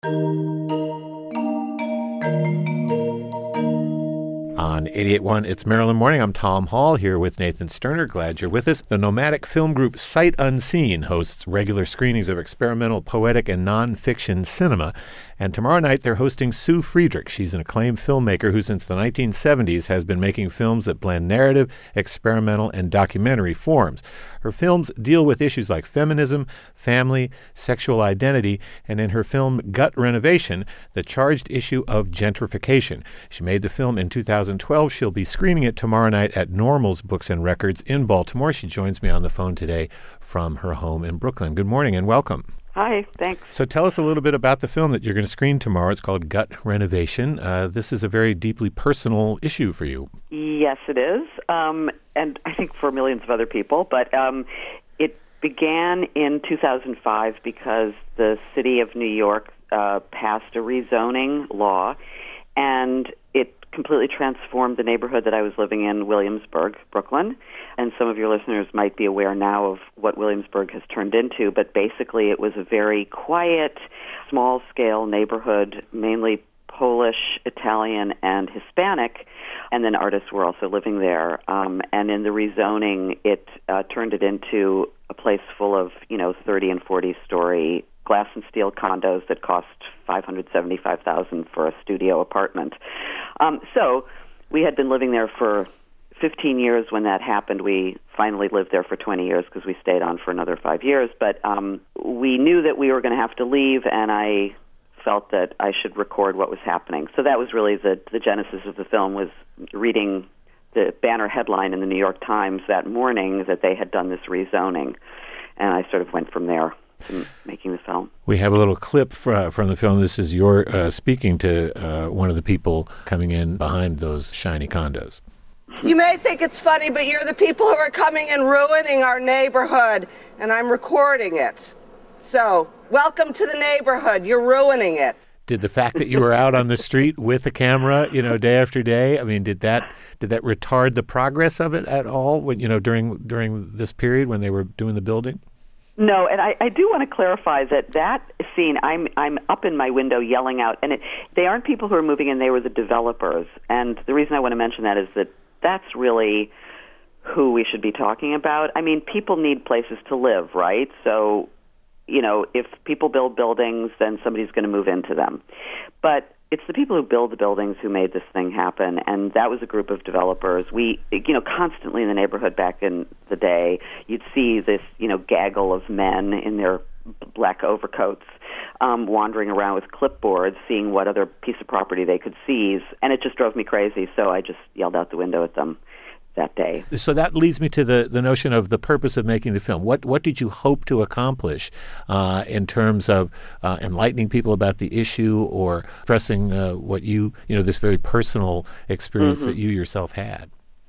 On 88.1, it's Maryland Morning. I'm Tom Hall here with Nathan Sterner. Glad you're with us. The nomadic film group Sight Unseen hosts regular screenings of experimental, poetic, and nonfiction cinema. And tomorrow night, they're hosting Sue Friedrich. She's an acclaimed filmmaker who, since the 1970s, has been making films that blend narrative, experimental, and documentary forms. Her films deal with issues like feminism, family, sexual identity, and in her film Gut Renovation, the charged issue of gentrification. She made the film in 2012. She'll be screening it tomorrow night at Normal's Books and Records in Baltimore. She joins me on the phone today from her home in Brooklyn. Good morning and welcome. Hi, thanks. So tell us a little bit about the film that you're going to screen tomorrow. It's called Gut Renovation. This is a very deeply personal issue for you. Yes, it is, and I think for millions of other people. But it began in 2005 because the city of New York passed a rezoning law, and it completely transformed the neighborhood that I was living in, Williamsburg, Brooklyn. And some of your listeners might be aware now of what Williamsburg has turned into, but basically it was a very quiet, small-scale neighborhood, mainly Polish, Italian, and Hispanic, and then artists were also living there. And in the rezoning, it turned it into a place full of, 30 and 40-story glass and steel condos that cost $575,000 for a studio apartment. So we had been living there for 15 years when that happened. We finally lived there for 20 years because we stayed on for another 5 years. But we knew that we were going to have to leave, and I felt that I should record what was happening. So that was really the genesis of the film, was reading the banner headline in the New York Times that morning that they had done this rezoning. And I sort of went from there to making the film. We have a little clip from the film. This is your speaking to one of the people coming in behind those shiny condos. You may think it's funny, but you're the people who are coming and ruining our neighborhood, and I'm recording it. So, welcome to the neighborhood. You're ruining it. Did the fact that you were out on the street with a camera, day after day, did that retard the progress of it at all when, during this period when they were doing the building? No, and I do want to clarify that scene, I'm up in my window yelling out, and they aren't people who are moving in, they were the developers. And the reason I want to mention that is that that's really who we should be talking about. People need places to live, right? So, if people build buildings, then somebody's going to move into them. But it's the people who build the buildings who made this thing happen, and that was a group of developers. We, constantly in the neighborhood back in the day, you'd see this, gaggle of men in their black overcoats wandering around with clipboards, seeing what other piece of property they could seize, and it just drove me crazy, so I just yelled out the window at them that day. So that leads me to the notion of the purpose of making the film. What did you hope to accomplish in terms of enlightening people about the issue or expressing what this very personal experience that you yourself had?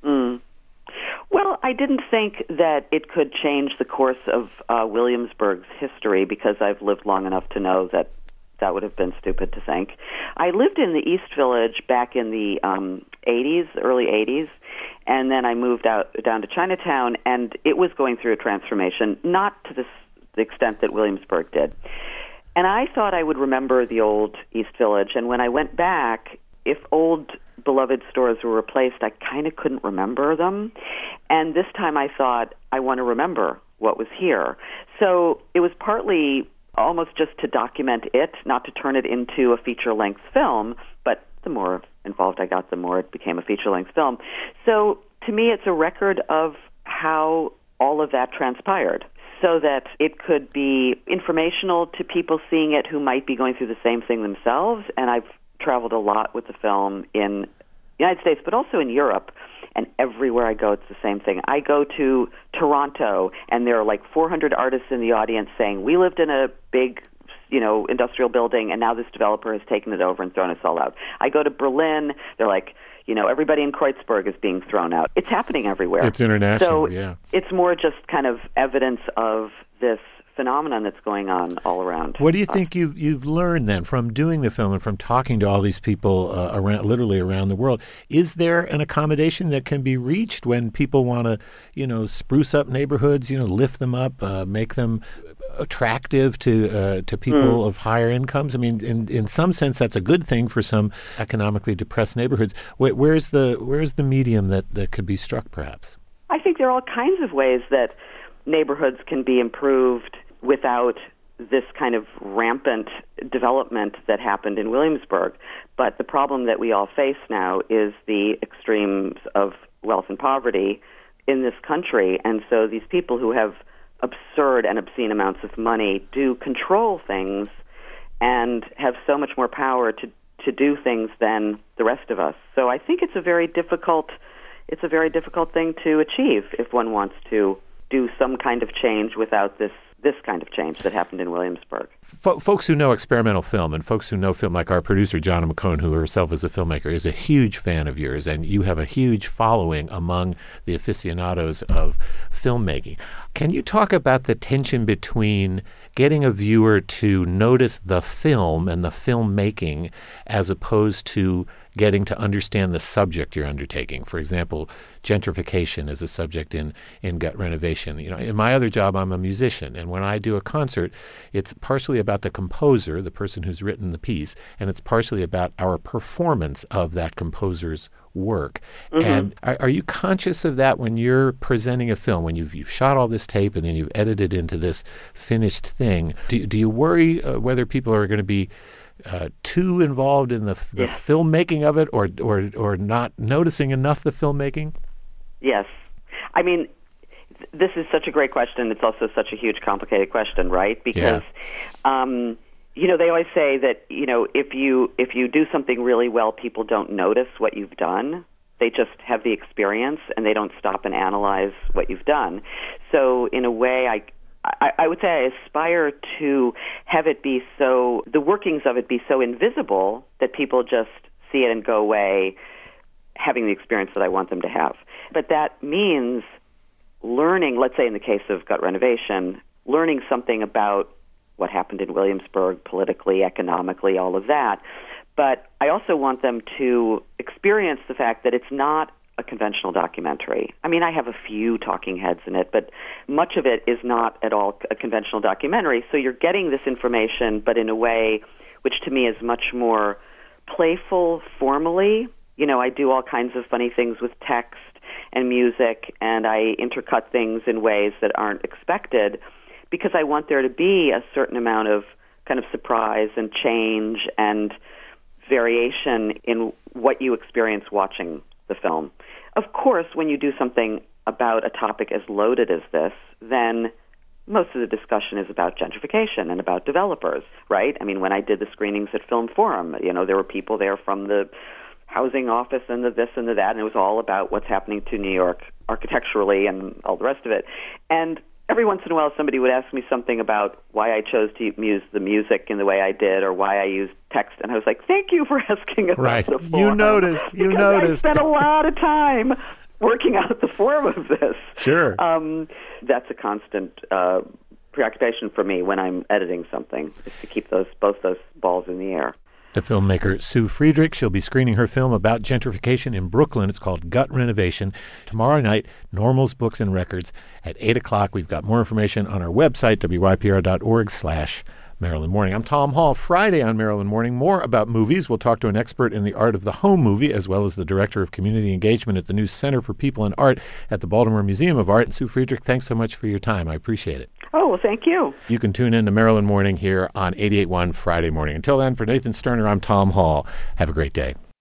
Well, I didn't think that it could change the course of Williamsburg's history, because I've lived long enough to know that would have been stupid to think. I lived in the East Village back in the early 80s, and then I moved down to Chinatown, and it was going through a transformation, not to the extent that Williamsburg did. And I thought I would remember the old East Village, and when I went back, if old beloved stores were replaced, I kind of couldn't remember them. And this time I thought, I want to remember what was here. So it was partly almost just to document it, not to turn it into a feature-length film, but the more involved I got, the more it became a feature-length film. So to me, it's a record of how all of that transpired, so that it could be informational to people seeing it who might be going through the same thing themselves. And I've traveled a lot with the film in the United States, but also in Europe. And everywhere I go, it's the same thing. I go to Toronto, and there are like 400 artists in the audience saying, we lived in a big, industrial building, and now this developer has taken it over and thrown us all out. I go to Berlin, they're like, everybody in Kreuzberg is being thrown out. It's happening everywhere. It's international, so yeah. It's more just kind of evidence of this phenomenon that's going on all around. What do you think you've learned then from doing the film and from talking to all these people literally around the world? Is there an accommodation that can be reached when people want to, spruce up neighborhoods, lift them up, make them attractive to people of higher incomes? I mean, in some sense, that's a good thing for some economically depressed neighborhoods. Where's the medium that could be struck, perhaps? I think there are all kinds of ways that neighborhoods can be improved without this kind of rampant development that happened in Williamsburg. But the problem that we all face now is the extremes of wealth and poverty in this country. And so these people who have absurd and obscene amounts of money do control things and have so much more power to do things than the rest of us. So I think it's a very difficult thing to achieve if one wants to do some kind of change without this kind of change that happened in Williamsburg. Folks who know experimental film and folks who know film, like our producer, Jonna McCone, who herself is a filmmaker, is a huge fan of yours, and you have a huge following among the aficionados of filmmaking. Can you talk about the tension between getting a viewer to notice the film and the filmmaking as opposed to getting to understand the subject you're undertaking? For example, gentrification is a subject in Gut Renovation. You know, in my other job, I'm a musician, and when I do a concert, it's partially about the composer, the person who's written the piece, and it's partially about our performance of that composer's work. Mm-hmm. And are you conscious of that when you're presenting a film, when you've shot all this tape and then you've edited into this finished thing? Do you worry whether people are going to be too involved in the filmmaking of it, or not noticing enough the filmmaking? Yes. I mean, this is such a great question. It's also such a huge, complicated question, right? Because, they always say that, if you do something really well, people don't notice what you've done. They just have the experience, and they don't stop and analyze what you've done. So, in a way, I would say I aspire to have it be so, the workings of it be so invisible that people just see it and go away having the experience that I want them to have. But that means learning, let's say in the case of Gut Renovation, learning something about what happened in Williamsburg politically, economically, all of that. But I also want them to experience the fact that it's not a conventional documentary. I mean, I have a few talking heads in it, but much of it is not at all a conventional documentary. So you're getting this information, but in a way which to me is much more playful formally. I do all kinds of funny things with text and music, and I intercut things in ways that aren't expected because I want there to be a certain amount of kind of surprise and change and variation in what you experience watching the film. Of course, when you do something about a topic as loaded as this, then most of the discussion is about gentrification and about developers, right? I mean, when I did the screenings at Film Forum, there were people there from the housing office and the this and the that, and it was all about what's happening to New York architecturally and all the rest of it. And every once in a while, somebody would ask me something about why I chose to use the music in the way I did, or why I used text, and I was like, "Thank you for asking about the form." You noticed. I spent a lot of time working out the form of this. Sure. That's a constant preoccupation for me when I'm editing something, is to keep both those balls in the air. The filmmaker Sue Friedrich, she'll be screening her film about gentrification in Brooklyn. It's called Gut Renovation. Tomorrow night, Normal's Books and Records at 8 o'clock. We've got more information on our website, wypr.org/Maryland Morning. I'm Tom Hall. Friday on Maryland Morning, more about movies. We'll talk to an expert in the art of the home movie, as well as the director of community engagement at the new Center for People and Art at the Baltimore Museum of Art. Sue Friedrich, thanks so much for your time. I appreciate it. Oh, well, thank you. You can tune in to Maryland Morning here on 88.1 Friday morning. Until then, for Nathan Sterner, I'm Tom Hall. Have a great day.